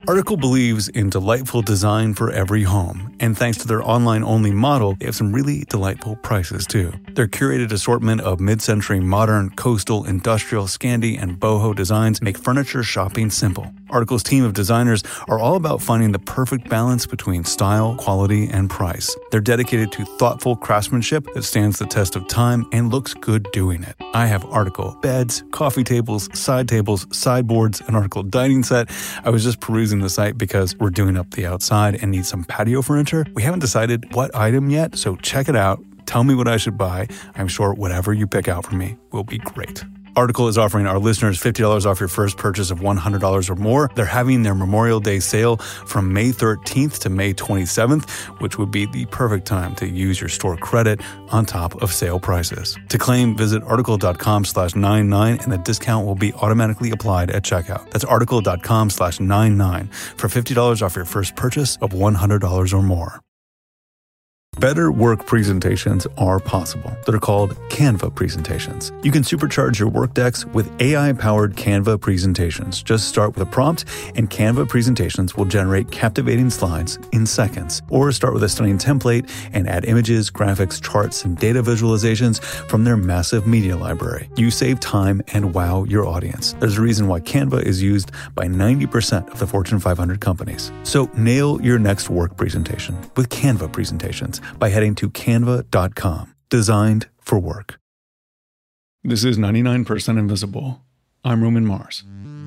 Article believes in delightful design for every home, and thanks to their online-only model, they have some really delightful prices too. Their curated assortment of mid-century modern, coastal, industrial, Scandi, and boho designs make furniture shopping simple. Article's team of designers are all about finding the perfect balance between style, quality, and price. They're dedicated to thoughtful craftsmanship that stands the test of time and looks good doing it. I have Article beds, coffee tables, sideboards, an Article dining set. I was just perusing the site because we're doing up the outside and need some patio furniture. We haven't decided what item yet, so check it out. Tell me what I should buy. I'm sure whatever you pick out for me will be great. Article is offering our listeners $50 off your first purchase of $100 or more. They're having their Memorial Day sale from May 13th to May 27th, which would be the perfect time to use your store credit on top of sale prices. To claim, visit article.com/99 and the discount will be automatically applied at checkout. That's article.com/99 for $50 off your first purchase of $100 or more. Better work presentations are possible. They're called Canva presentations. You can supercharge your work decks with AI-powered Canva presentations. Just start with a prompt, and Canva presentations will generate captivating slides in seconds. Or start with a stunning template and add images, graphics, charts, and data visualizations from their massive media library. You save time and wow your audience. There's a reason why Canva is used by 90% of the Fortune 500 companies. So nail your next work presentation with Canva presentations by heading to canva.com. Designed for work. This is 99% Invisible. I'm Roman Mars.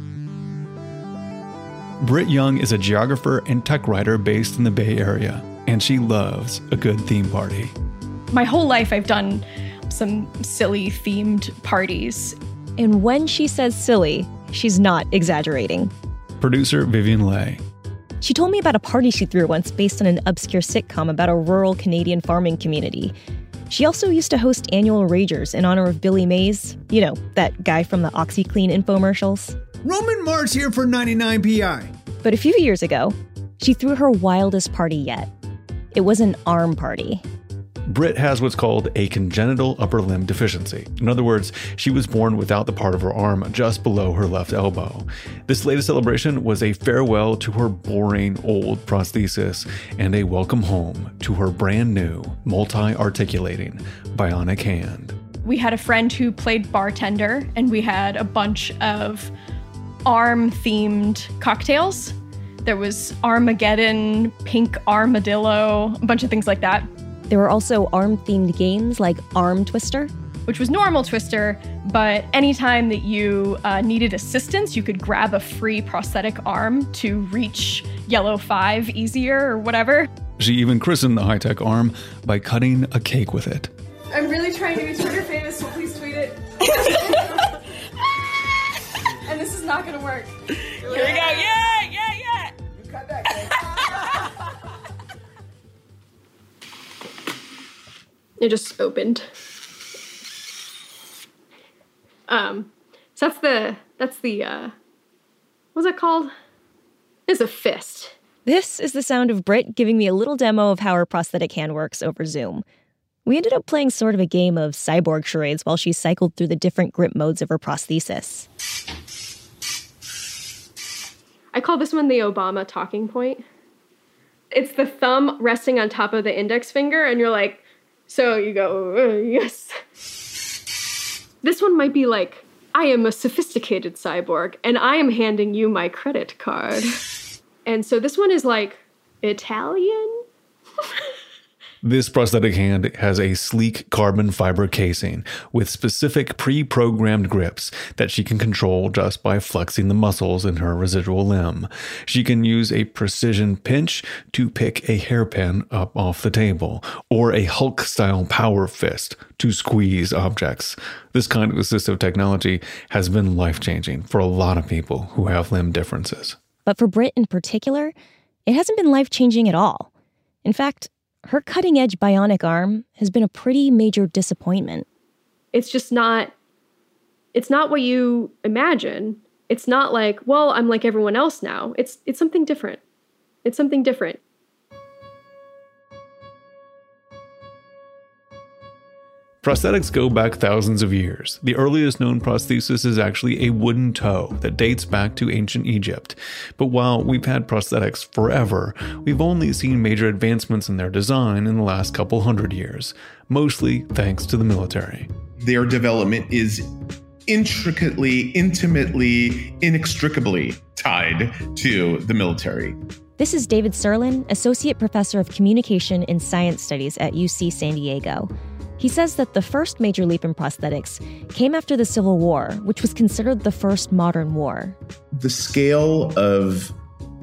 Britt Young is a geographer and tech writer based in the Bay Area, and she loves a good theme party. My whole life I've done some silly themed parties. And when she says silly, she's not exaggerating. Producer Vivian Leigh. She told me about a party she threw once based on an obscure sitcom about a rural Canadian farming community. She also used to host annual Ragers in honor of Billy Mays. You know, that guy from the OxyClean infomercials. Roman Mars here for 99PI. But a few years ago, she threw her wildest party yet. It was an arm party. Britt has what's called a congenital upper limb deficiency. In other words, she was born without the part of her arm just below her left elbow. This latest celebration was a farewell to her boring old prosthesis and a welcome home to her brand new, multi-articulating, bionic hand. We had a friend who played bartender, and we had a bunch of arm-themed cocktails. There was Armageddon, Pink Armadillo, a bunch of things like that. There were also arm-themed games like Arm Twister, which was normal Twister, but anytime that you needed assistance, you could grab a free prosthetic arm to reach Yellow 5 easier or whatever. She even christened the high-tech arm by cutting a cake with it. I'm really trying to be Twitter famous, so please tweet it. And this is not gonna work. Here we go, yeah! You cut that cake. It just opened. So that's the what's it called? It's a fist. This is the sound of Britt giving me a little demo of how her prosthetic hand works over Zoom. We ended up playing sort of a game of cyborg charades while she cycled through the different grip modes of her prosthesis. I call this one the Obama talking point. It's the thumb resting on top of the index finger, and you're like, so you go, yes. This one might be like, I am a sophisticated cyborg, and I am handing you my credit card. And so this one is like, Italian? This prosthetic hand has a sleek carbon fiber casing with specific pre-programmed grips that she can control just by flexing the muscles in her residual limb. She can use a precision pinch to pick a hairpin up off the table, or a Hulk-style power fist to squeeze objects. This kind of assistive technology has been life-changing for a lot of people who have limb differences. But for Britt in particular, it hasn't been life-changing at all. In fact, her cutting-edge bionic arm has been a pretty major disappointment. It's just not, it's not what you imagine. It's not like, well, I'm like everyone else now. It's something different. It's something different. Prosthetics go back thousands of years. The earliest known prosthesis is actually a wooden toe that dates back to ancient Egypt. But while we've had prosthetics forever, we've only seen major advancements in their design in the last couple hundred years, mostly thanks to the military. Their development is intricately, intimately, inextricably tied to the military. This is David Serlin, Associate Professor of Communication and Science Studies at UC San Diego. He says that the first major leap in prosthetics came after the Civil War, which was considered the first modern war. The scale of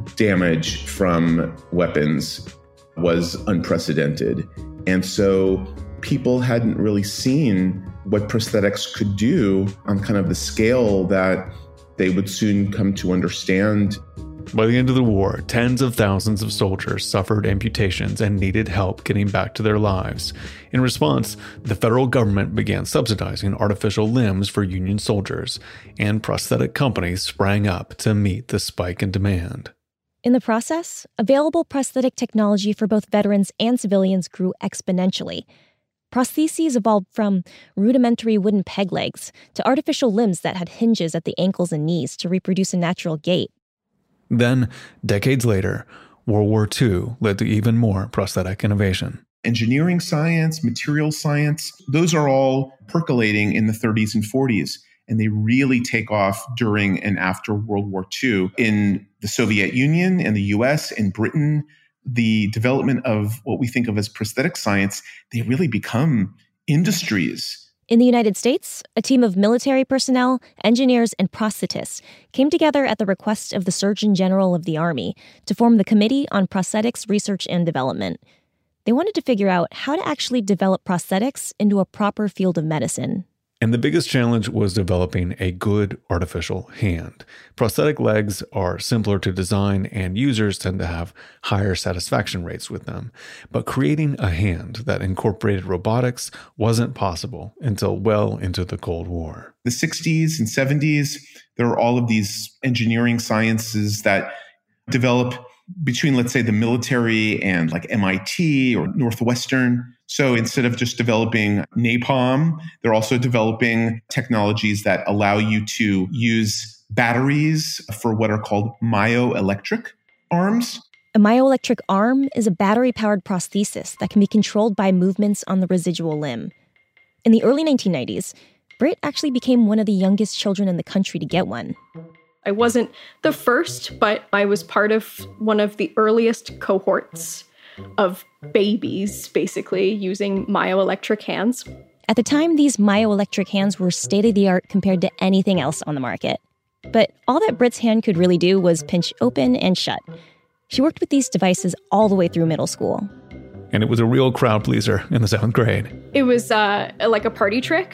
damage from weapons was unprecedented. And so people hadn't really seen what prosthetics could do on kind of the scale that they would soon come to understand. By the end of the war, tens of thousands of soldiers suffered amputations and needed help getting back to their lives. In response, the federal government began subsidizing artificial limbs for Union soldiers, and prosthetic companies sprang up to meet the spike in demand. In the process, available prosthetic technology for both veterans and civilians grew exponentially. Prostheses evolved from rudimentary wooden peg legs to artificial limbs that had hinges at the ankles and knees to reproduce a natural gait. Then, decades later, World War II led to even more prosthetic innovation. Engineering science, material science, those are all percolating in the 30s and 40s, and they really take off during and after World War II. In the Soviet Union and the US and Britain, the development of what we think of as prosthetic science, they really become industries. In the United States, a team of military personnel, engineers, and prosthetists came together at the request of the Surgeon General of the Army to form the Committee on Prosthetics Research and Development. They wanted to figure out how to actually develop prosthetics into a proper field of medicine. And the biggest challenge was developing a good artificial hand. Prosthetic legs are simpler to design, and users tend to have higher satisfaction rates with them. But creating a hand that incorporated robotics wasn't possible until well into the Cold War. The 60s and 70s, there are all of these engineering sciences that develop between, let's say, the military and like MIT or Northwestern. So instead of just developing napalm, they're also developing technologies that allow you to use batteries for what are called myoelectric arms. A myoelectric arm is a battery-powered prosthesis that can be controlled by movements on the residual limb. In the early 1990s, Britt actually became one of the youngest children in the country to get one. I wasn't the first, but I was part of one of the earliest cohorts of babies, basically, using myoelectric hands. At the time, these myoelectric hands were state-of-the-art compared to anything else on the market. But all that Britt's hand could really do was pinch open and shut. She worked with these devices all the way through middle school. And it was a real crowd pleaser in the 7th grade. It was like a party trick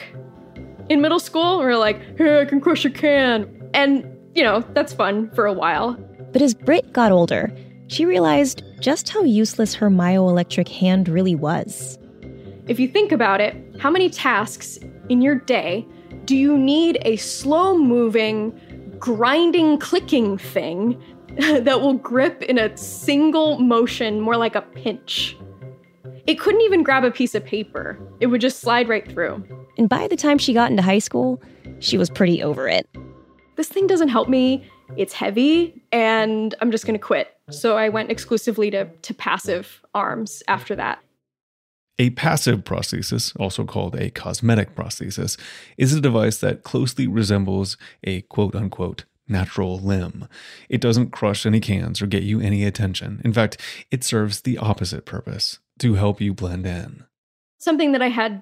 in middle school. We were like, hey, I can crush a can. And, you know, that's fun for a while. But as Britt got older, she realized just how useless her myoelectric hand really was. If you think about it, how many tasks in your day do you need a slow-moving, grinding, clicking thing that will grip in a single motion, more like a pinch? It couldn't even grab a piece of paper. It would just slide right through. And by the time she got into high school, she was pretty over it. This thing doesn't help me. It's heavy, and I'm just going to quit. So I went exclusively to passive arms after that. A passive prosthesis, also called a cosmetic prosthesis, is a device that closely resembles a quote-unquote natural limb. It doesn't crush any cans or get you any attention. In fact, it serves the opposite purpose, to help you blend in. Something that I had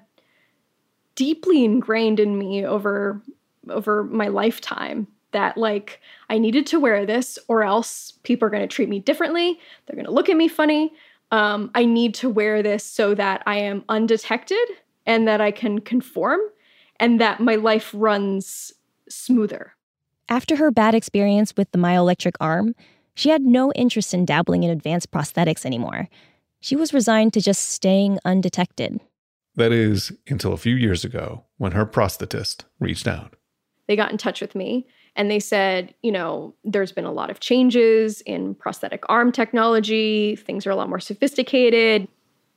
deeply ingrained in me over my lifetime, that like I needed to wear this or else people are going to treat me differently. They're going to look at me funny. I need to wear this so that I am undetected and that I can conform and that my life runs smoother. After her bad experience with the myoelectric arm, she had no interest in dabbling in advanced prosthetics anymore. She was resigned to just staying undetected. That is, until a few years ago when her prosthetist reached out. They got in touch with me and they said, you know, there's been a lot of changes in prosthetic arm technology. Things are a lot more sophisticated.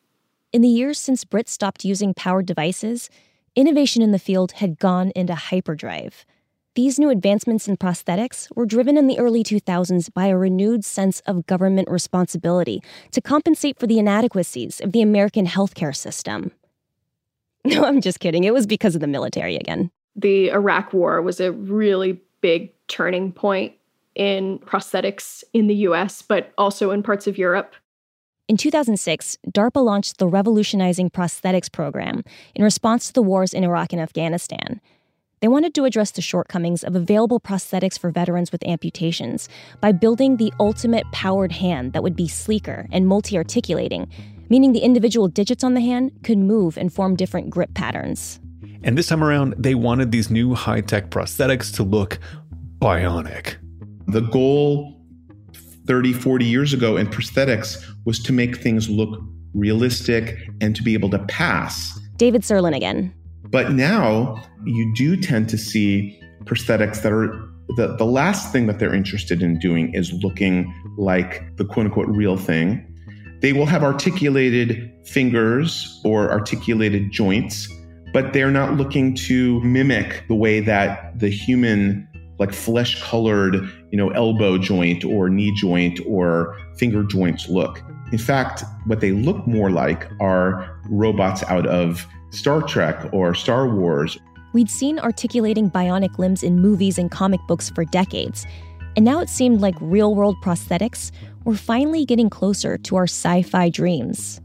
In the years since Britt stopped using powered devices, innovation in the field had gone into hyperdrive. These new advancements in prosthetics were driven in the early 2000s by a renewed sense of government responsibility to compensate for the inadequacies of the American healthcare system. No, I'm just kidding. It was because of the military again. The Iraq War was a really big turning point in prosthetics in the US, but also in parts of Europe. In 2006, DARPA launched the Revolutionizing Prosthetics Program in response to the wars in Iraq and Afghanistan. They wanted to address the shortcomings of available prosthetics for veterans with amputations by building the ultimate powered hand that would be sleeker and multi-articulating, meaning the individual digits on the hand could move and form different grip patterns. And this time around, they wanted these new high-tech prosthetics to look bionic. The goal 30, 40 years ago in prosthetics was to make things look realistic and to be able to pass. David Sirlin again. But now you do tend to see prosthetics that are the last thing that they're interested in doing is looking like the quote unquote real thing. They will have articulated fingers or articulated joints, but they're not looking to mimic the way that the human, like flesh colored, elbow joint or knee joint or finger joints look. In fact, what they look more like are robots out of Star Trek or Star Wars. We'd seen articulating bionic limbs in movies and comic books for decades, and now it seemed like real-world prosthetics were finally getting closer to our sci-fi dreams.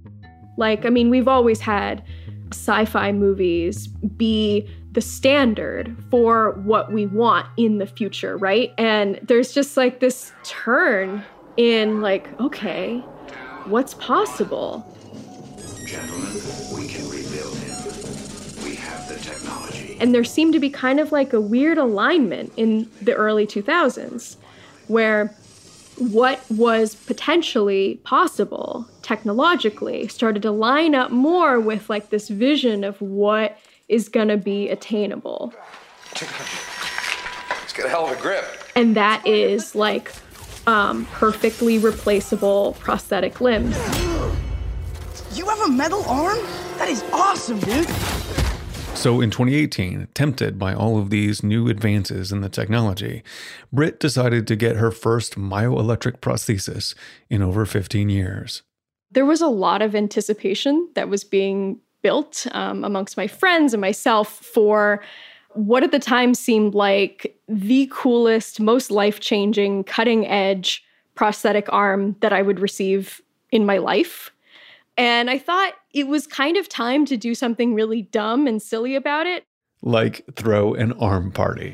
We've always had sci-fi movies be the standard for what we want in the future, right? And there's just this turn in okay, what's possible? Gentlemen, we can rebuild him. We have the technology. And there seemed to be kind of a weird alignment in the early 2000s where what was potentially possible technologically started to line up more with this vision of what is going to be attainable. It's got a hell of a grip. And that is perfectly replaceable prosthetic limbs. You have a metal arm? That is awesome, dude. So in 2018, tempted by all of these new advances in the technology, Britt decided to get her first myoelectric prosthesis in over 15 years. There was a lot of anticipation that was being built amongst my friends and myself for what at the time seemed like the coolest, most life-changing, cutting-edge prosthetic arm that I would receive in my life. And I thought it was kind of time to do something really dumb and silly about it. Like throw an arm party.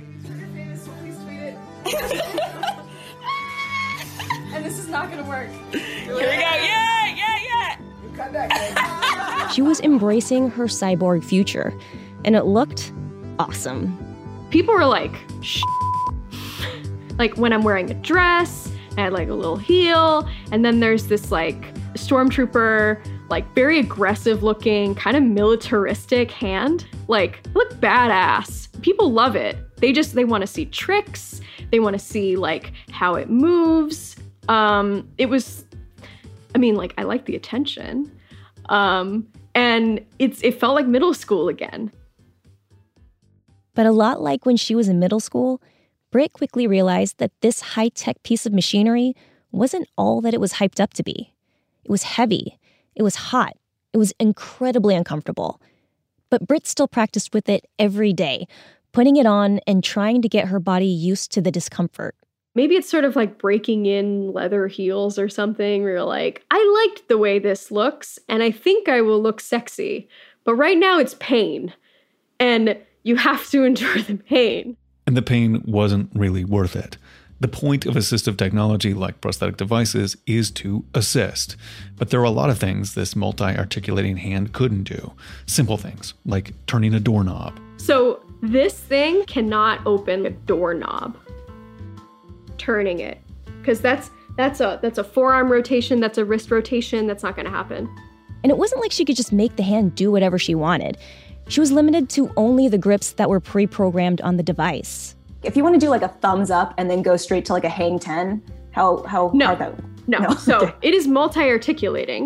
And this is not going to work. Here we go. Yeah, yeah, yeah. You cut that, She was embracing her cyborg future, and it looked awesome. People were like, shh. When I'm wearing a dress, I had a little heel, and then there's this stormtrooper, very aggressive looking, kind of militaristic hand. Look badass. People love it. They want to see tricks. They want to see how it moves. I like the attention. And it felt like middle school again. But a lot like when she was in middle school, Britt quickly realized that this high-tech piece of machinery wasn't all that it was hyped up to be. It was heavy. It was hot. It was incredibly uncomfortable. But Britt still practiced with it every day, putting it on and trying to get her body used to the discomfort. Maybe it's sort of like breaking in leather heels or something where you're I liked the way this looks, and I think I will look sexy. But right now it's pain. And you have to endure the pain. And the pain wasn't really worth it. The point of assistive technology like prosthetic devices is to assist. But there are a lot of things this multi-articulating hand couldn't do. Simple things, like turning a doorknob. So this thing cannot open a doorknob. Turning it. Because that's a forearm rotation, that's a wrist rotation, that's not going to happen. And it wasn't like she could just make the hand do whatever she wanted. She was limited to only the grips that were pre-programmed on the device. If you want to do a thumbs up and then go straight to a hang 10, how no. hard that? No. So it is multi-articulating,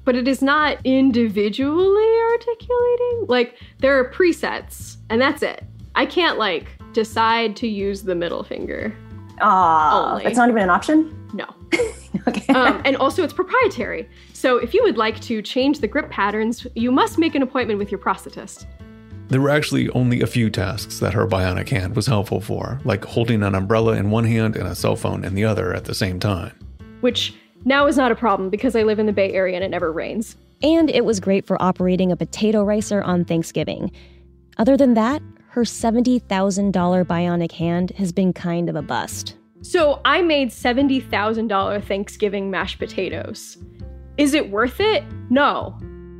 but it is not individually articulating. Like, there are presets, and that's it. I can't, like, decide to use the middle finger. It's not even an option? No. Okay. And also, it's proprietary. So if you would like to change the grip patterns, you must make an appointment with your prosthetist. There were actually only a few tasks that her bionic hand was helpful for, like holding an umbrella in one hand and a cell phone in the other at the same time. Which now is not a problem because I live in the Bay Area and it never rains. And it was great for operating a potato ricer on Thanksgiving. Other than that, her $70,000 bionic hand has been kind of a bust. So I made $70,000 Thanksgiving mashed potatoes. Is it worth it? No.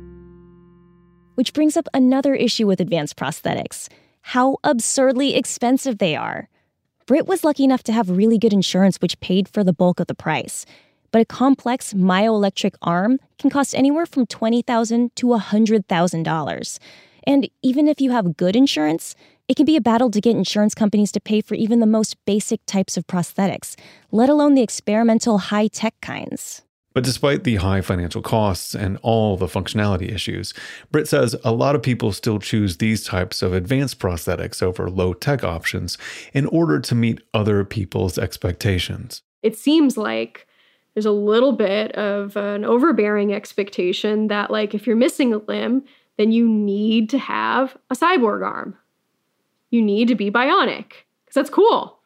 Which brings up another issue with advanced prosthetics: how absurdly expensive they are. Britt was lucky enough to have really good insurance, which paid for the bulk of the price. But a complex myoelectric arm can cost anywhere from $20,000 to $100,000. And even if you have good insurance, it can be a battle to get insurance companies to pay for even the most basic types of prosthetics, let alone the experimental high-tech kinds. But despite the high financial costs and all the functionality issues, Britt says a lot of people still choose these types of advanced prosthetics over low-tech options in order to meet other people's expectations. It seems like there's a little bit of an overbearing expectation that, like, if you're missing a limb, then you need to have a cyborg arm. You need to be bionic, because that's cool.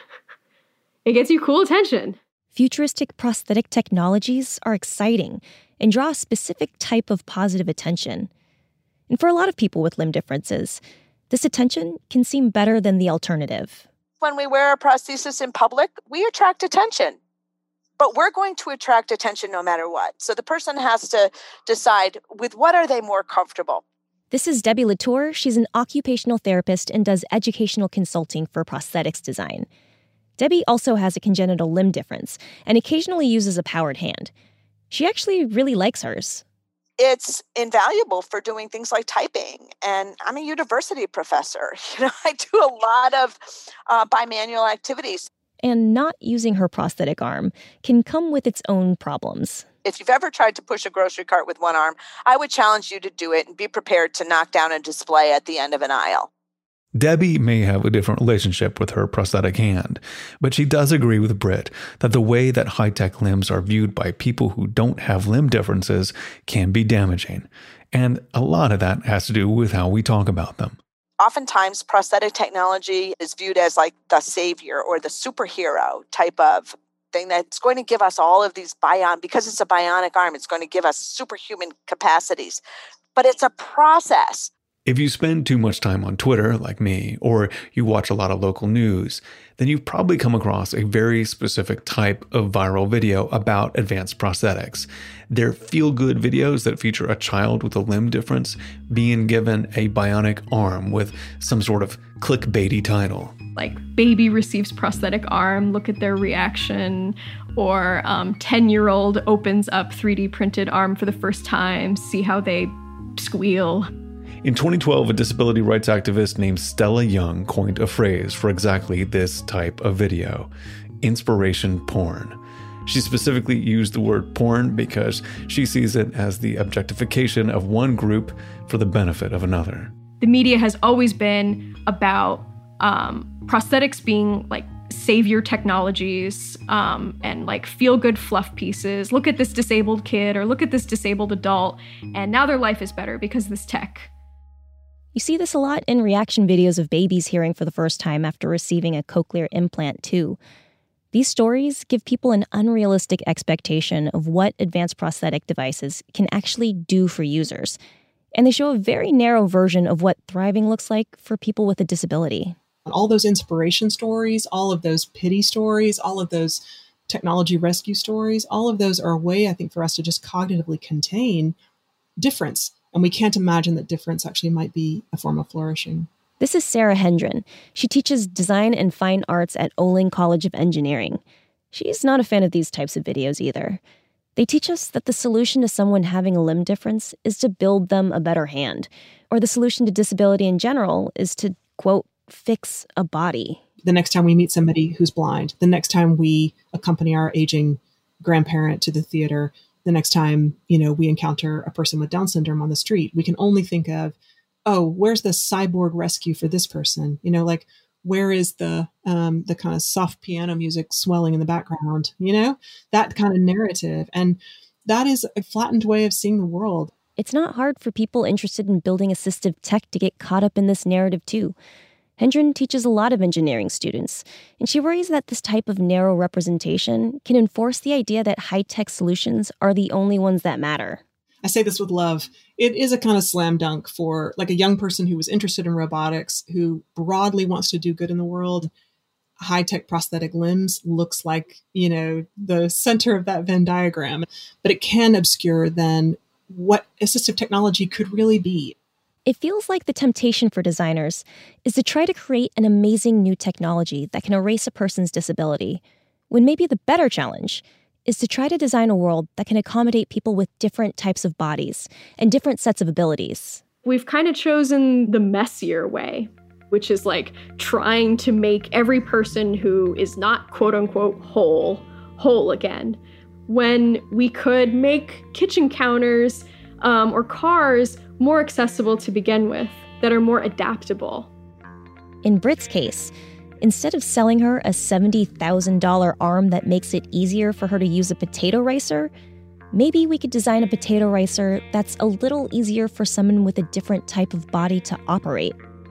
It gets you cool attention. Futuristic prosthetic technologies are exciting and draw a specific type of positive attention. And for a lot of people with limb differences, this attention can seem better than the alternative. When we wear a prosthesis in public, we attract attention. But we're going to attract attention no matter what. So the person has to decide with what are they more comfortable. This is Debbie Latour. She's an occupational therapist and does educational consulting for prosthetics design. Debbie also has a congenital limb difference and occasionally uses a powered hand. She actually really likes hers. It's invaluable for doing things like typing. And I'm a university professor. I do a lot of bimanual activities. And not using her prosthetic arm can come with its own problems. If you've ever tried to push a grocery cart with one arm, I would challenge you to do it and be prepared to knock down a display at the end of an aisle. Debbie may have a different relationship with her prosthetic hand, but she does agree with Britt that the way that high-tech limbs are viewed by people who don't have limb differences can be damaging. And a lot of that has to do with how we talk about them. Oftentimes, prosthetic technology is viewed as like the savior or the superhero type of thing that's going to give us all of these because it's a bionic arm, it's going to give us superhuman capacities. But it's a process. If you spend too much time on Twitter, like me, or you watch a lot of local news, then you've probably come across a very specific type of viral video about advanced prosthetics. They're feel-good videos that feature a child with a limb difference being given a bionic arm with some sort of clickbaity title. Like, baby receives prosthetic arm, look at their reaction. Or 10-year-old opens up 3D printed arm for the first time, see how they squeal. In 2012, a disability rights activist named Stella Young coined a phrase for exactly this type of video: inspiration porn. She specifically used the word porn because she sees it as the objectification of one group for the benefit of another. The media has always been about prosthetics being like savior technologies and like feel-good fluff pieces. Look at this disabled kid or look at this disabled adult, and now their life is better because of this tech. You see this a lot in reaction videos of babies hearing for the first time after receiving a cochlear implant, too. These stories give people an unrealistic expectation of what advanced prosthetic devices can actually do for users. And they show a very narrow version of what thriving looks like for people with a disability. All those inspiration stories, all of those pity stories, all of those technology rescue stories, all of those are a way, I think, for us to just cognitively contain difference. And we can't imagine that difference actually might be a form of flourishing. This is Sarah Hendren. She teaches design and fine arts at Olin College of Engineering. She's not a fan of these types of videos either. They teach us that the solution to someone having a limb difference is to build them a better hand, or the solution to disability in general is to, quote, fix a body. The next time we meet somebody who's blind, the next time we accompany our aging grandparent to the theater, the next time, we encounter a person with Down syndrome on the street. We can only think of, oh, where's the cyborg rescue for this person? Where is the kind of soft piano music swelling in the background? That kind of narrative. And that is a flattened way of seeing the world. It's not hard for people interested in building assistive tech to get caught up in this narrative, too. Hendren teaches a lot of engineering students, and she worries that this type of narrow representation can enforce the idea that high-tech solutions are the only ones that matter. I say this with love. It is a kind of slam dunk for like a young person who was interested in robotics, who broadly wants to do good in the world. High-tech prosthetic limbs looks like, the center of that Venn diagram, but it can obscure then what assistive technology could really be. It feels like the temptation for designers is to try to create an amazing new technology that can erase a person's disability, when maybe the better challenge is to try to design a world that can accommodate people with different types of bodies and different sets of abilities. We've kind of chosen the messier way, which is like trying to make every person who is not quote unquote whole again, when we could make kitchen counters or cars more accessible to begin with, that are more adaptable. In Britt's case, instead of selling her a $70,000 arm that makes it easier for her to use a potato ricer, maybe we could design a potato ricer that's a little easier for someone with a different type of body to operate.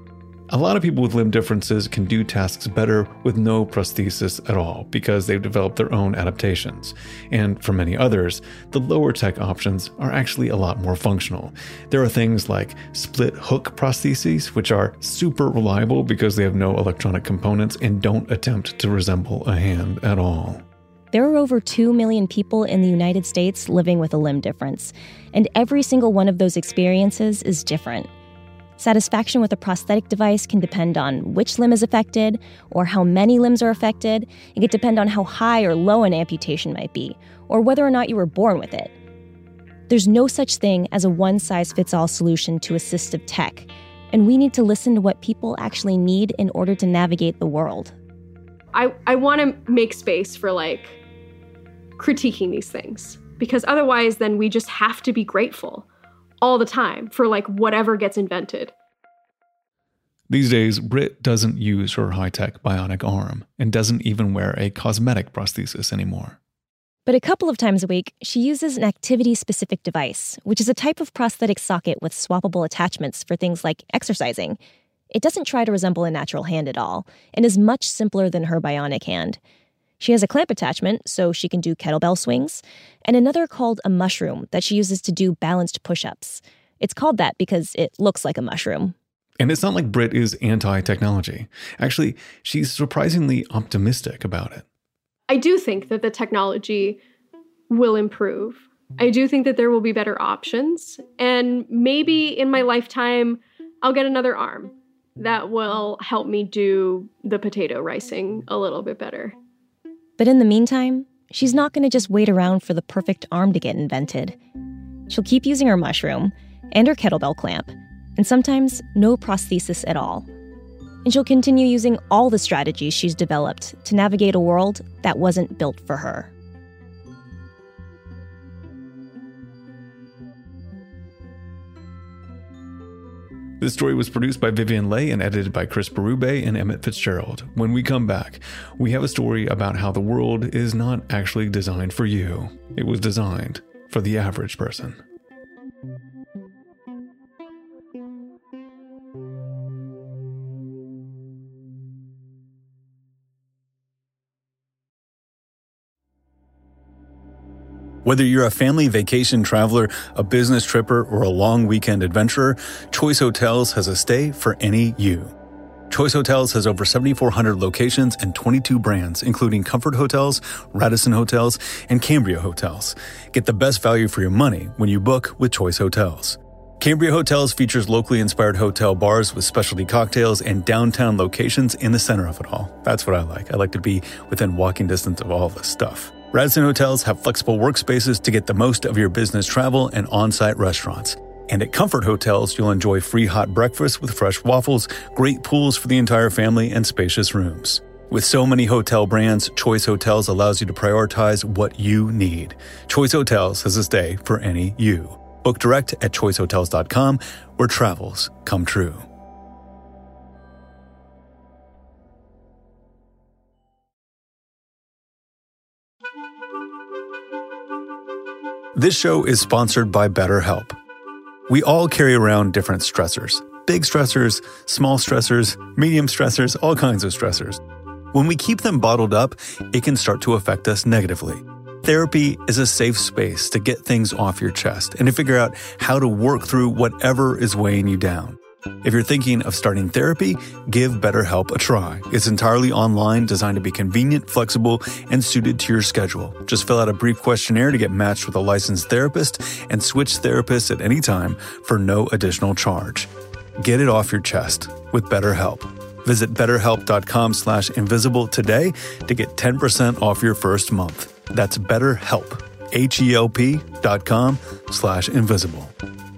A lot of people with limb differences can do tasks better with no prosthesis at all because they've developed their own adaptations. And for many others, the lower tech options are actually a lot more functional. There are things like split hook prostheses, which are super reliable because they have no electronic components and don't attempt to resemble a hand at all. There are over 2 million people in the United States living with a limb difference, and every single one of those experiences is different. Satisfaction with a prosthetic device can depend on which limb is affected or how many limbs are affected. It can depend on how high or low an amputation might be, or whether or not you were born with it. There's no such thing as a one-size-fits-all solution to assistive tech, and we need to listen to what people actually need in order to navigate the world. I want to make space for critiquing these things, because otherwise then we just have to be grateful all the time for whatever gets invented. These days, Britt doesn't use her high-tech bionic arm and doesn't even wear a cosmetic prosthesis anymore. But a couple of times a week, she uses an activity-specific device, which is a type of prosthetic socket with swappable attachments for things like exercising. It doesn't try to resemble a natural hand at all, and is much simpler than her bionic hand. She has a clamp attachment, so she can do kettlebell swings, and another called a mushroom that she uses to do balanced push-ups. It's called that because it looks like a mushroom. And it's not like Britt is anti-technology. Actually, she's surprisingly optimistic about it. I do think that the technology will improve. I do think that there will be better options, and maybe in my lifetime, I'll get another arm that will help me do the potato ricing a little bit better. But in the meantime, she's not going to just wait around for the perfect arm to get invented. She'll keep using her mushroom and her kettlebell clamp, and sometimes no prosthesis at all. And she'll continue using all the strategies she's developed to navigate a world that wasn't built for her. This story was produced by Vivian Leigh and edited by Chris Berube and Emmett Fitzgerald. When we come back, we have a story about how the world is not actually designed for you. It was designed for the average person. Whether you're a family vacation traveler, a business tripper, or a long weekend adventurer, Choice Hotels has a stay for any you. Choice Hotels has over 7,400 locations and 22 brands, including Comfort Hotels, Radisson Hotels, and Cambria Hotels. Get the best value for your money when you book with Choice Hotels. Cambria Hotels features locally inspired hotel bars with specialty cocktails and downtown locations in the center of it all. That's what I like. I like to be within walking distance of all this stuff. Radisson Hotels have flexible workspaces to get the most of your business travel and on-site restaurants. And at Comfort Hotels, you'll enjoy free hot breakfast with fresh waffles, great pools for the entire family, and spacious rooms. With so many hotel brands, Choice Hotels allows you to prioritize what you need. Choice Hotels has a stay for any you. Book direct at choicehotels.com, where travels come true. This show is sponsored by BetterHelp. We all carry around different stressors. Big stressors, small stressors, medium stressors, all kinds of stressors. When we keep them bottled up, it can start to affect us negatively. Therapy is a safe space to get things off your chest and to figure out how to work through whatever is weighing you down. If you're thinking of starting therapy, give BetterHelp a try. It's entirely online, designed to be convenient, flexible, and suited to your schedule. Just fill out a brief questionnaire to get matched with a licensed therapist and switch therapists at any time for no additional charge. Get it off your chest with BetterHelp. Visit BetterHelp.com/invisible today to get 10% off your first month. That's BetterHelp, HELP.com/invisible.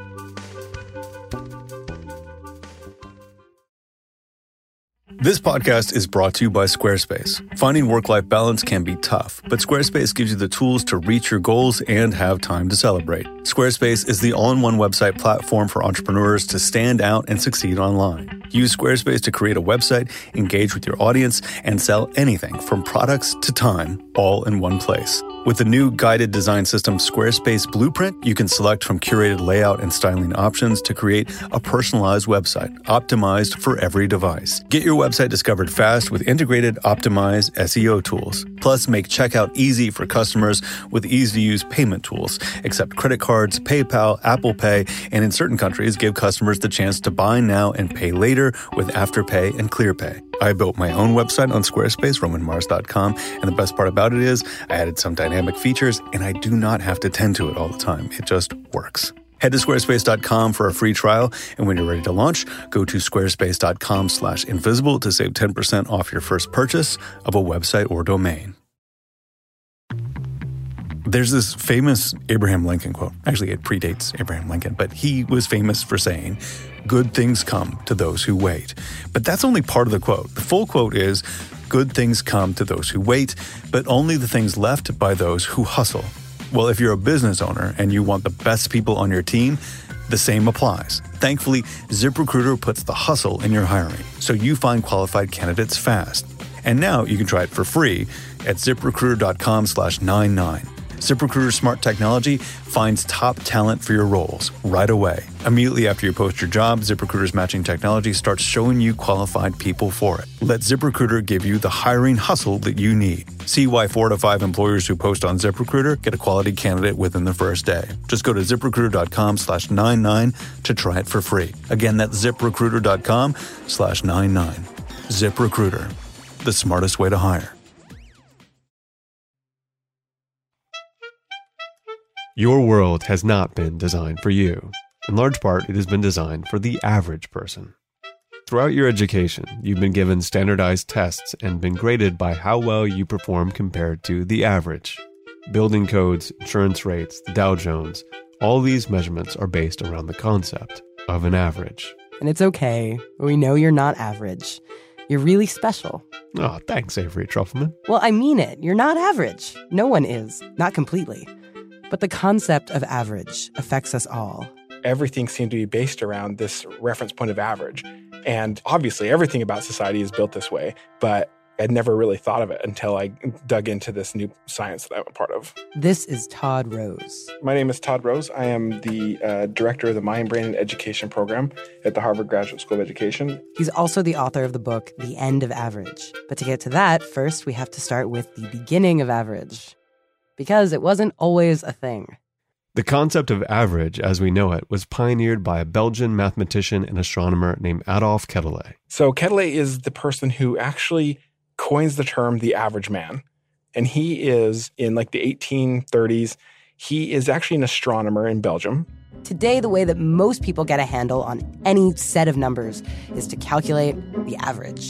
This podcast is brought to you by Squarespace. Finding work-life balance can be tough, but Squarespace gives you the tools to reach your goals and have time to celebrate. Squarespace is the all-in-one website platform for entrepreneurs to stand out and succeed online. Use Squarespace to create a website, engage with your audience, and sell anything from products to time, all in one place. With the new guided design system Squarespace Blueprint, you can select from curated layout and styling options to create a personalized website, optimized for every device. Get your website discovered fast with integrated, optimized SEO tools. Plus, make checkout easy for customers with easy-to-use payment tools. Accept credit cards, PayPal, Apple Pay, and in certain countries, give customers the chance to buy now and pay later with Afterpay and ClearPay. I built my own website on Squarespace, RomanMars.com, and the best part about it is I added some dynamic features, and I do not have to tend to it all the time. It just works. Head to squarespace.com for a free trial, and when you're ready to launch, go to squarespace.com/invisible to save 10% off your first purchase of a website or domain. There's this famous Abraham Lincoln quote. Actually, it predates Abraham Lincoln, but he was famous for saying, "Good things come to those who wait." But that's only part of the quote. The full quote is, "Good things come to those who wait, but only the things left by those who hustle." Well, if you're a business owner and you want the best people on your team, the same applies. Thankfully, ZipRecruiter puts the hustle in your hiring, so you find qualified candidates fast. And now you can try it for free at ZipRecruiter.com/99. ZipRecruiter's smart technology finds top talent for your roles right away. Immediately after you post your job, ZipRecruiter's matching technology starts showing you qualified people for it. Let ZipRecruiter give you the hiring hustle that you need. See why 4 to 5 employers who post on ZipRecruiter get a quality candidate within the first day. Just go to ZipRecruiter.com/99 to try it for free. Again, that's ZipRecruiter.com/99. ZipRecruiter, the smartest way to hire. Your world has not been designed for you. In large part, it has been designed for the average person. Throughout your education, you've been given standardized tests and been graded by how well you perform compared to the average. Building codes, insurance rates, the Dow Jones, all these measurements are based around the concept of an average. And it's okay. We know you're not average. You're really special. Oh, thanks, Avery Trufelman. Well, I mean it. You're not average. No one is. Not completely. But the concept of average affects us all. Everything seemed to be based around this reference point of average. And obviously, everything about society is built this way, but I'd never really thought of it until I dug into this new science that I'm a part of. This is Todd Rose. My name is Todd Rose. I am the director of the Mind, Brain, and Education program at the Harvard Graduate School of Education. He's also the author of the book, The End of Average. But to get to that, first we have to start with the beginning of average. Because it wasn't always a thing. The concept of average, as we know it, was pioneered by a Belgian mathematician and astronomer named Adolphe Quetelet. So Quetelet is the person who actually coins the term the average man. And he is, in like the 1830s, he is actually an astronomer in Belgium. Today, the way that most people get a handle on any set of numbers is to calculate the average. But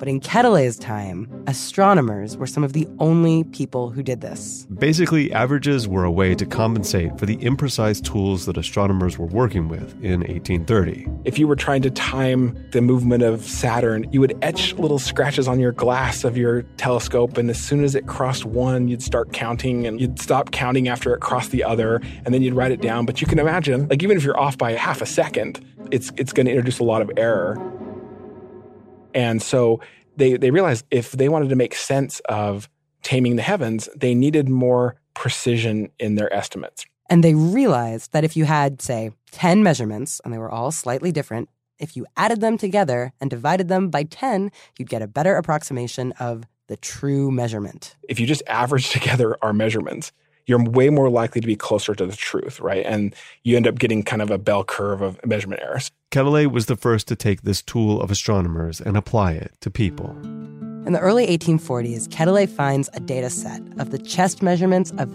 But in Quetelet's time, astronomers were some of the only people who did this. Basically, averages were a way to compensate for the imprecise tools that astronomers were working with in 1830. If you were trying to time the movement of Saturn, you would etch little scratches on your glass of your telescope, and as soon as it crossed one, you'd start counting, and you'd stop counting after it crossed the other, and then you'd write it down. But you can imagine, like, even if you're off by half a second, it's going to introduce a lot of error. And so they realized if they wanted to make sense of taming the heavens, they needed more precision in their estimates. And they realized that if you had, say, 10 measurements, and they were all slightly different, if you added them together and divided them by 10, you'd get a better approximation of the true measurement. If you just average together our measurements, you're way more likely to be closer to the truth, right? And you end up getting kind of a bell curve of measurement errors. Quetelet was the first to take this tool of astronomers and apply it to people. In the early 1840s, Quetelet finds a data set of the chest measurements of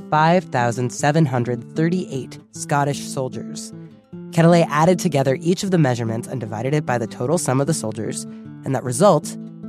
5,738 Scottish soldiers. Quetelet added together each of the measurements and divided it by the total sum of the soldiers, and that result,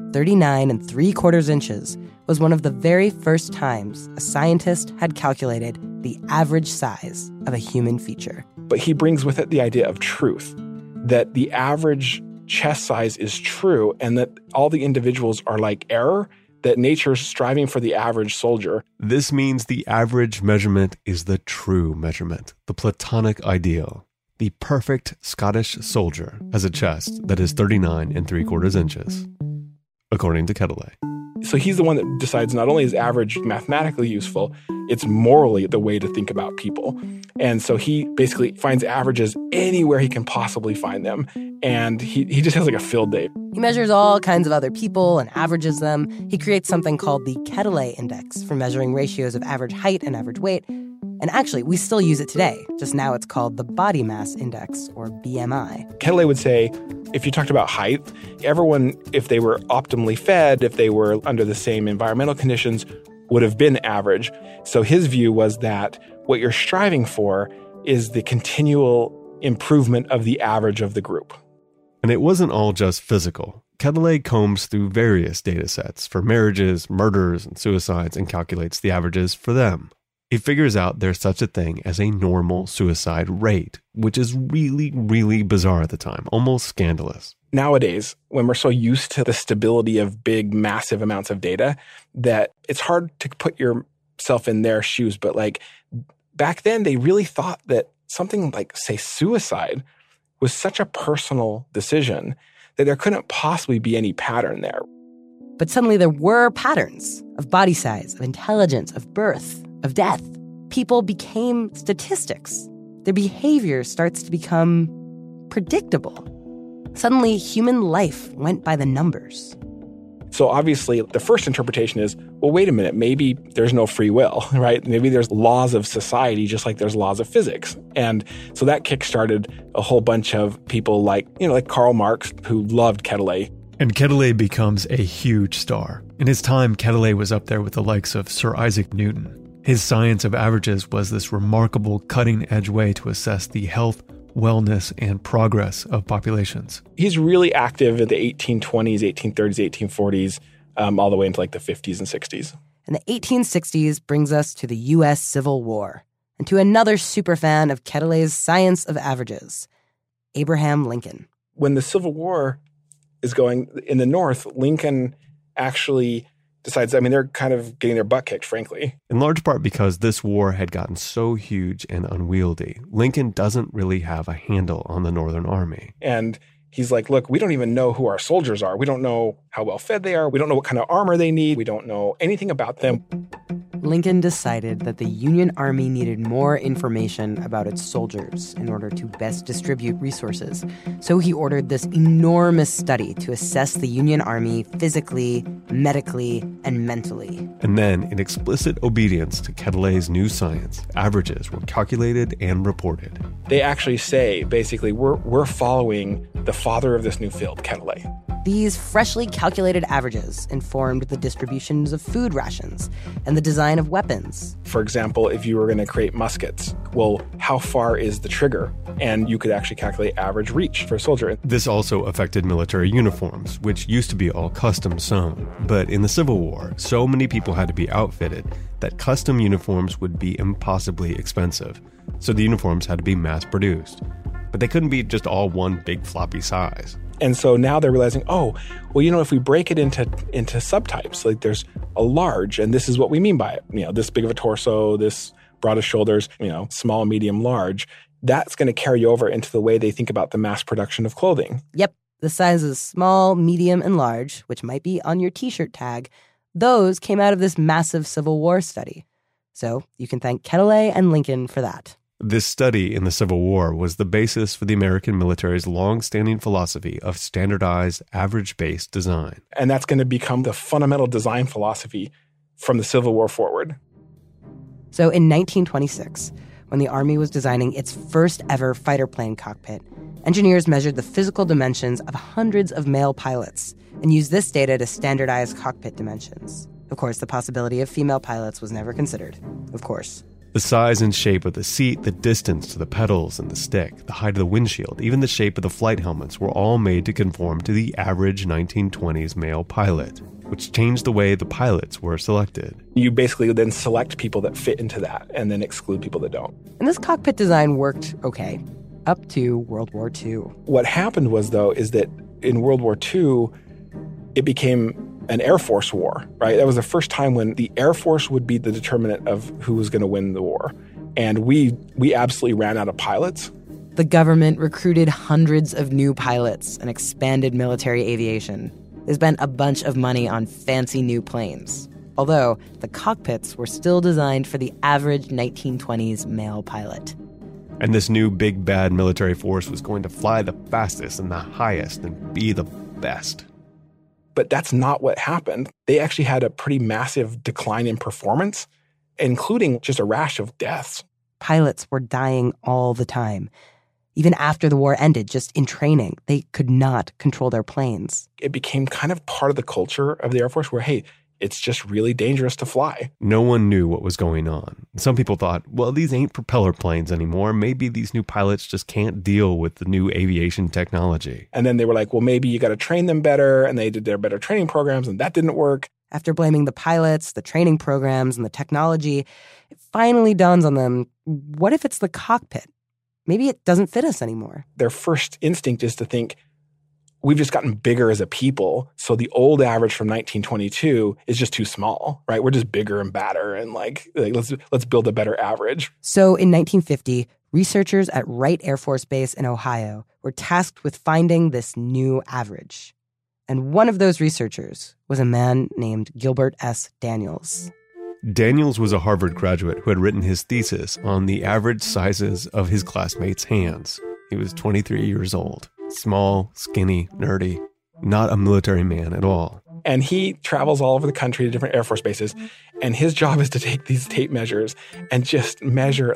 39 3/4 inches, was one of the very first times a scientist had calculated the average size of a human feature. But he brings with it the idea of truth, that the average chest size is true and that all the individuals are like error, that nature's striving for the average soldier. This means the average measurement is the true measurement, the Platonic ideal. The perfect Scottish soldier has a chest that is 39 3/4 inches, according to Quetelet. So he's the one that decides not only is average mathematically useful, it's morally the way to think about people. And so he basically finds averages anywhere he can possibly find them. And he just has like a field day. He measures all kinds of other people and averages them. He creates something called the Quetelet Index for measuring ratios of average height and average weight. And actually, we still use it today. Just now it's called the Body Mass Index, or BMI. Quetelet would say, if you talked about height, everyone, if they were optimally fed, if they were under the same environmental conditions, would have been average. So his view was that what you're striving for is the continual improvement of the average of the group. And it wasn't all just physical. Quetelet combs through various data sets for marriages, murders, and suicides and calculates the averages for them. He figures out there's such a thing as a normal suicide rate, which is really, really bizarre at the time, almost scandalous. Nowadays, when we're so used to the stability of big, massive amounts of data, that it's hard to put yourself in their shoes. But like back then, they really thought that something like, say, suicide was such a personal decision that there couldn't possibly be any pattern there. But suddenly there were patterns of body size, of intelligence, of birth, of death. People became statistics. Their behavior starts to become predictable. Suddenly, human life went by the numbers. So obviously, the first interpretation is, well, wait a minute, maybe there's no free will, right? Maybe there's laws of society just like there's laws of physics. And so that kickstarted a whole bunch of people like Karl Marx, who loved Quetelet. And Quetelet becomes a huge star. In his time, Quetelet was up there with the likes of Sir Isaac Newton. His science of averages was this remarkable cutting-edge way to assess the health, wellness, and progress of populations. He's really active in the 1820s, 1830s, 1840s, all the way into like the 50s and 60s. And the 1860s brings us to the U.S. Civil War and to another superfan of Quetelet's science of averages, Abraham Lincoln. When the Civil War is going in the North, Lincoln actually decides, they're kind of getting their butt kicked, frankly. In large part because this war had gotten so huge and unwieldy, Lincoln doesn't really have a handle on the Northern Army. And he's like, look, we don't even know who our soldiers are. We don't know how well fed they are. We don't know what kind of armor they need. We don't know anything about them. Lincoln decided that the Union Army needed more information about its soldiers in order to best distribute resources. So he ordered this enormous study to assess the Union Army physically, medically, and mentally. And then, in explicit obedience to Quetelet's new science, averages were calculated and reported. They actually say, basically, we're following the father of this new field, Quetelet. These freshly calculated averages informed the distributions of food rations and the design of weapons. For example, if you were going to create muskets, well, how far is the trigger? And you could actually calculate average reach for a soldier. This also affected military uniforms, which used to be all custom sewn. But in the Civil War, so many people had to be outfitted that custom uniforms would be impossibly expensive. So the uniforms had to be mass produced. But they couldn't be just all one big floppy size. And so now they're realizing, oh, well, if we break it into subtypes, like there's a large, and this is what we mean by it. This big of a torso, this broad of shoulders, small, medium, large. That's going to carry over into the way they think about the mass production of clothing. Yep. The sizes small, medium, and large, which might be on your t-shirt tag, those came out of this massive Civil War study. So you can thank Quetelet and Lincoln for that. This study in the Civil War was the basis for the American military's long-standing philosophy of standardized, average-based design. And that's going to become the fundamental design philosophy from the Civil War forward. So in 1926, when the Army was designing its first ever fighter plane cockpit, engineers measured the physical dimensions of hundreds of male pilots and used this data to standardize cockpit dimensions. Of course, the possibility of female pilots was never considered. Of course. The size and shape of the seat, the distance to the pedals and the stick, the height of the windshield, even the shape of the flight helmets were all made to conform to the average 1920s male pilot, which changed the way the pilots were selected. You basically then select people that fit into that and then exclude people that don't. And this cockpit design worked okay, up to World War II. What happened was, though, is that in World War II, it became an Air Force war, right? That was the first time when the Air Force would be the determinant of who was going to win the war. And we absolutely ran out of pilots. The government recruited hundreds of new pilots and expanded military aviation. They spent a bunch of money on fancy new planes. Although the cockpits were still designed for the average 1920s male pilot. And this new big bad military force was going to fly the fastest and the highest and be the best. But that's not what happened. They actually had a pretty massive decline in performance, including just a rash of deaths. Pilots were dying all the time. Even after the war ended, just in training, they could not control their planes. It became kind of part of the culture of the Air Force where, hey, it's just really dangerous to fly. No one knew what was going on. Some people thought, well, these ain't propeller planes anymore. Maybe these new pilots just can't deal with the new aviation technology. And then they were like, well, maybe you got to train them better. And they did their better training programs, and that didn't work. After blaming the pilots, the training programs, and the technology, it finally dawns on them, what if it's the cockpit? Maybe it doesn't fit us anymore. Their first instinct is to think, we've just gotten bigger as a people, so the old average from 1922 is just too small, right? We're just bigger and badder, and let's build a better average. So in 1950, researchers at Wright Air Force Base in Ohio were tasked with finding this new average. And one of those researchers was a man named Gilbert S. Daniels. Daniels was a Harvard graduate who had written his thesis on the average sizes of his classmates' hands. He was 23 years old. Small, skinny, nerdy, not a military man at all. And he travels all over the country to different Air Force bases, and his job is to take these tape measures and just measure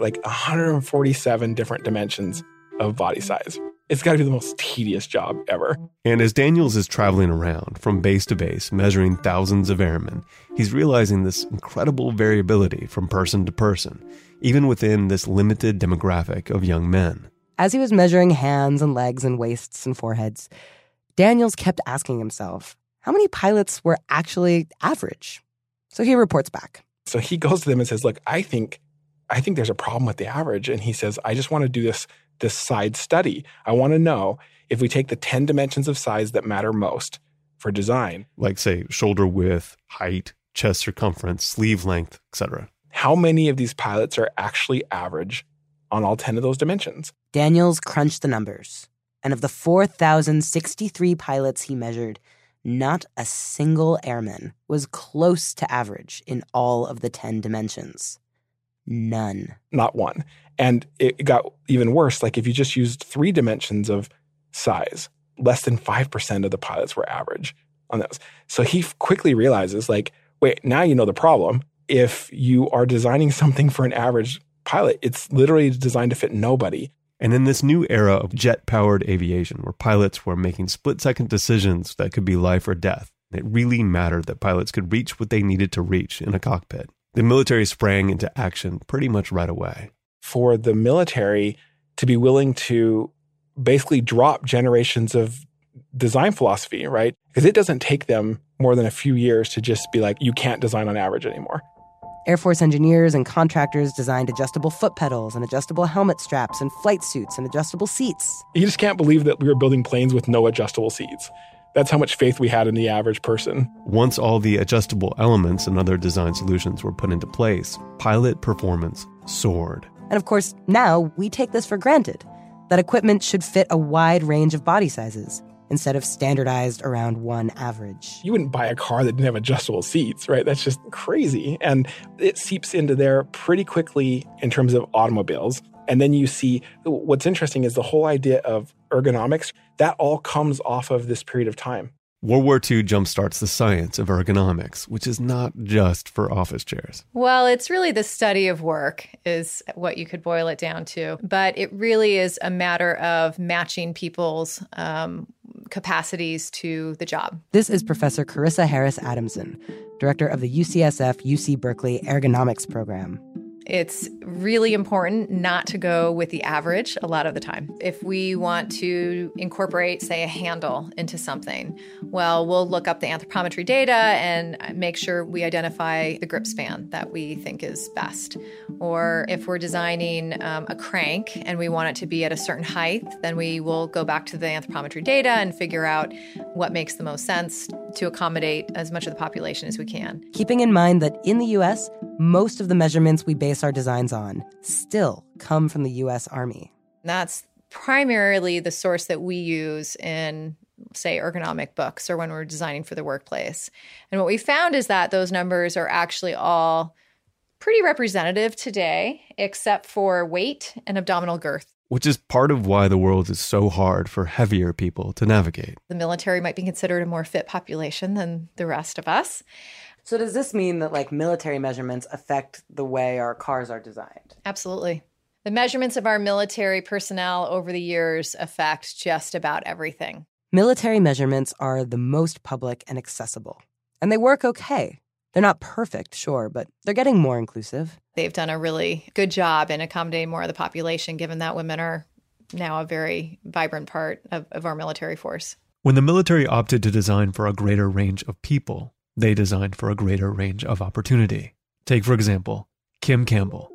147 different dimensions of body size. It's got to be the most tedious job ever. And as Daniels is traveling around from base to base, measuring thousands of airmen, he's realizing this incredible variability from person to person, even within this limited demographic of young men. As he was measuring hands and legs and waists and foreheads, Daniels kept asking himself, how many pilots were actually average? So he reports back. So he goes to them and says, look, I think there's a problem with the average. And he says, I just want to do this side study. I want to know if we take the 10 dimensions of size that matter most for design. Like, say, shoulder width, height, chest circumference, sleeve length, etc. How many of these pilots are actually average on all 10 of those dimensions? Daniels crunched the numbers. And of the 4,063 pilots he measured, not a single airman was close to average in all of the 10 dimensions. None. Not one. And it got even worse. If you just used 3 dimensions of size, less than 5% of the pilots were average on those. So he quickly realizes, wait, now you know the problem. If you are designing something for an average pilot, it's literally designed to fit nobody. And in this new era of jet-powered aviation, where pilots were making split-second decisions that could be life or death, it really mattered that pilots could reach what they needed to reach in a cockpit. The military sprang into action pretty much right away. For the military to be willing to basically drop generations of design philosophy, right? Because it doesn't take them more than a few years to just be like, you can't design on average anymore. Air Force engineers and contractors designed adjustable foot pedals and adjustable helmet straps and flight suits and adjustable seats. You just can't believe that we were building planes with no adjustable seats. That's how much faith we had in the average person. Once all the adjustable elements and other design solutions were put into place, pilot performance soared. And of course, now we take this for granted, that equipment should fit a wide range of body sizes instead of standardized around one average. You wouldn't buy a car that didn't have adjustable seats, right? That's just crazy. And it seeps into there pretty quickly in terms of automobiles. And then you see, what's interesting is the whole idea of ergonomics, that all comes off of this period of time. World War II jumpstarts the science of ergonomics, which is not just for office chairs. Well, it's really the study of work is what you could boil it down to. But it really is a matter of matching people's capacities to the job. This is Professor Carissa Harris Adamson, director of the UCSF UC Berkeley Ergonomics Program. It's really important not to go with the average a lot of the time. If we want to incorporate, say, a handle into something, well, we'll look up the anthropometry data and make sure we identify the grip span that we think is best. Or if we're designing a crank and we want it to be at a certain height, then we will go back to the anthropometry data and figure out what makes the most sense to accommodate as much of the population as we can. Keeping in mind that in the U.S., most of the measurements we base our designs on still come from the U.S. Army. That's primarily the source that we use in, say, ergonomic books or when we're designing for the workplace. And what we found is that those numbers are actually all pretty representative today, except for weight and abdominal girth. Which is part of why the world is so hard for heavier people to navigate. The military might be considered a more fit population than the rest of us. So does this mean that, like, military measurements affect the way our cars are designed? Absolutely. The measurements of our military personnel over the years affect just about everything. Military measurements are the most public and accessible. And they work okay. They're not perfect, sure, but they're getting more inclusive. They've done a really good job in accommodating more of the population, given that women are now a very vibrant part of our military force. When the military opted to design for a greater range of people, they designed for a greater range of opportunity. Take, for example, Kim Campbell.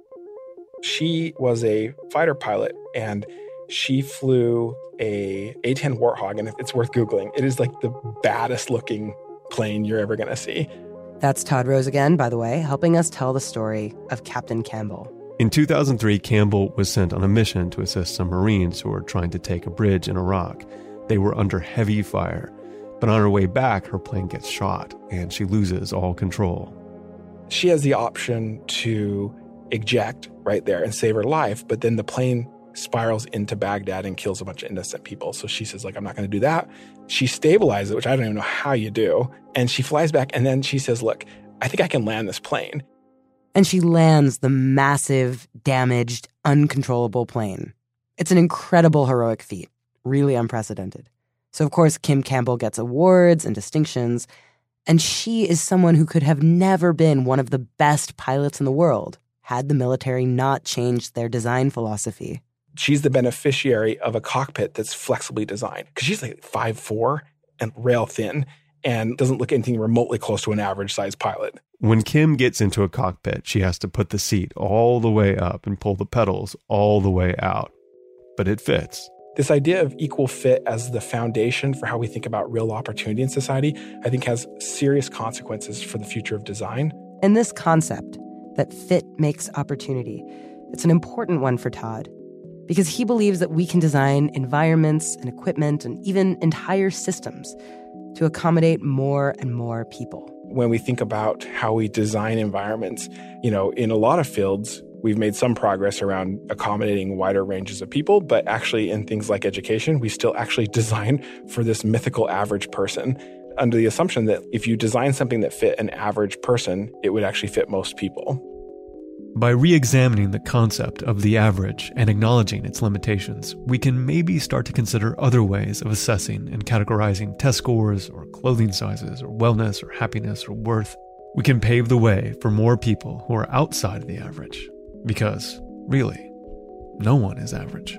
She was a fighter pilot, and she flew a A-10 Warthog, and it's worth Googling. It is like the baddest looking plane you're ever going to see. That's Todd Rose again, by the way, helping us tell the story of Captain Campbell. In 2003, Campbell was sent on a mission to assist some Marines who were trying to take a bridge in Iraq. They were under heavy fire. But on her way back, her plane gets shot, and she loses all control. She has the option to eject right there and save her life, but then the plane spirals into Baghdad and kills a bunch of innocent people. So she says, like, I'm not going to do that. She stabilizes it, which I don't even know how you do. And she flies back, and then she says, look, I think I can land this plane. And she lands the massive, damaged, uncontrollable plane. It's an incredible heroic feat, really unprecedented. So, of course, Kim Campbell gets awards and distinctions, and she is someone who could have never been one of the best pilots in the world had the military not changed their design philosophy. She's the beneficiary of a cockpit that's flexibly designed, because she's like 5'4" and rail thin and doesn't look anything remotely close to an average-sized pilot. When Kim gets into a cockpit, she has to put the seat all the way up and pull the pedals all the way out. But it fits. This idea of equal fit as the foundation for how we think about real opportunity in society, I think has serious consequences for the future of design. And this concept, that fit makes opportunity, it's an important one for Todd, because he believes that we can design environments and equipment and even entire systems to accommodate more and more people. When we think about how we design environments, in a lot of fields, we've made some progress around accommodating wider ranges of people, but actually in things like education, we still actually design for this mythical average person under the assumption that if you design something that fit an average person, it would actually fit most people. By re-examining the concept of the average and acknowledging its limitations, we can maybe start to consider other ways of assessing and categorizing test scores or clothing sizes or wellness or happiness or worth. We can pave the way for more people who are outside of the average, because, really, no one is average.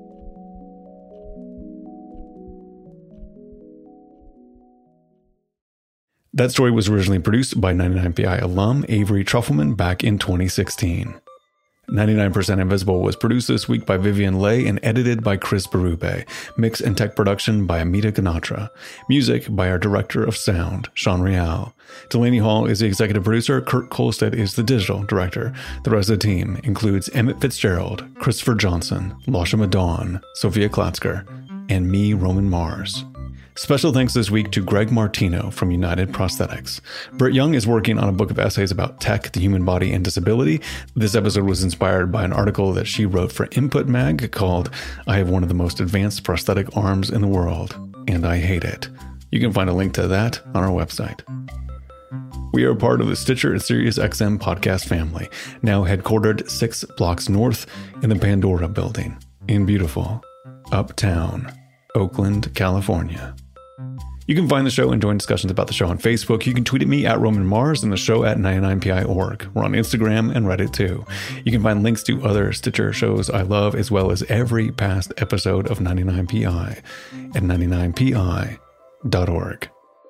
That story was originally produced by 99PI alum Avery Trufelman back in 2016. 99% Invisible was produced this week by Vivian Leigh and edited by Chris Berube. Mix and tech production by Amita Ganatra. Music by our director of sound, Sean Real. Delaney Hall is the executive producer. Kurt Kolstad is the digital director. The rest of the team includes Emmett Fitzgerald, Christopher Johnson, Lasha Madon, Sophia Klatzker, and me, Roman Mars. Special thanks this week to Greg Martino from United Prosthetics. Britt Young is working on a book of essays about tech, the human body, and disability. This episode was inspired by an article that she wrote for Input Mag called "I have one of the most advanced prosthetic arms in the world, and I hate it." You can find a link to that on our website. We are part of the Stitcher and SiriusXM podcast family, now headquartered 6 blocks north in the Pandora building in beautiful Uptown, Oakland, California. You can find the show and join discussions about the show on Facebook. You can tweet at me at Roman Mars and the show at 99PI.org. We're on Instagram and Reddit too. You can find links to other Stitcher shows I love, as well as every past episode of 99PI at 99PI.org.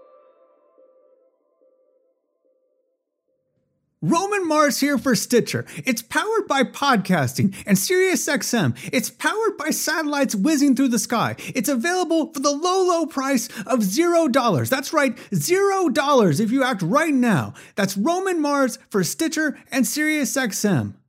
Roman Mars here for Stitcher. It's powered by podcasting and SiriusXM. It's powered by satellites whizzing through the sky. It's available for the low price of $0. That's right, $0 if you act right now. That's Roman Mars for Stitcher and SiriusXM.